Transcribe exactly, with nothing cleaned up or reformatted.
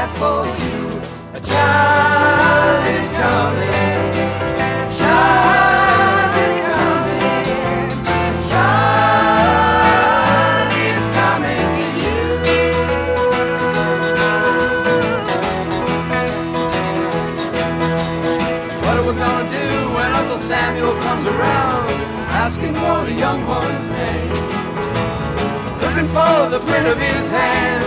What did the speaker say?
ask for you. A child is coming, child is coming, child is coming to you. What are we gonna do when Uncle Samuel comes around, asking for the young one's name, looking for the print of his hand?